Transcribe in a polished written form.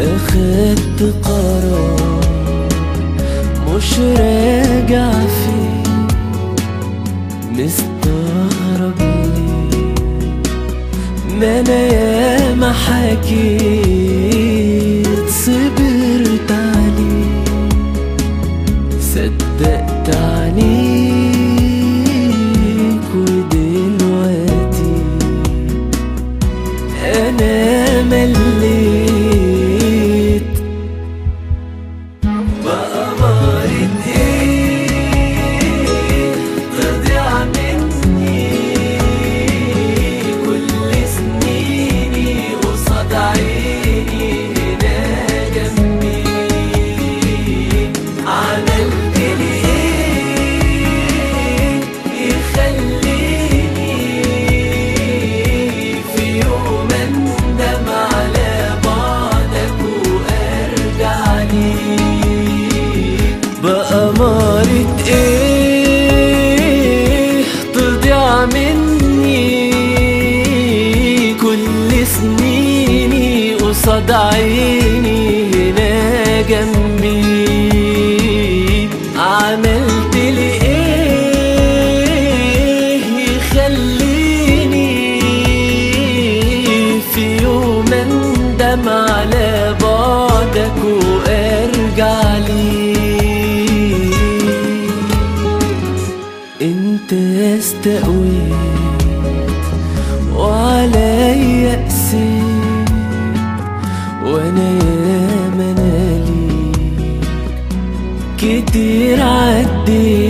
اخدت قرار مش راجع فيه، مستغرب ليه؟ ما انا ياما حكيت صبرت عليه، صدقت عليك ودلوقتي انا مليت. بأمارة ايه تضيع مني كل سنيني قصاد عيني هنا جنبي؟ عملت لي ايه يخليني في يوم اندم على بعدك وارجع ليك؟ بأمارة ايه تضيع مني كل سنيني قصاد عيني هنا جنبي؟ عملت لي ايه يخليني في يوم اندم على بعدك وارجع ليك؟ انت استقويت وعليا قسيت، وانا ياما انا ليك كتير عديت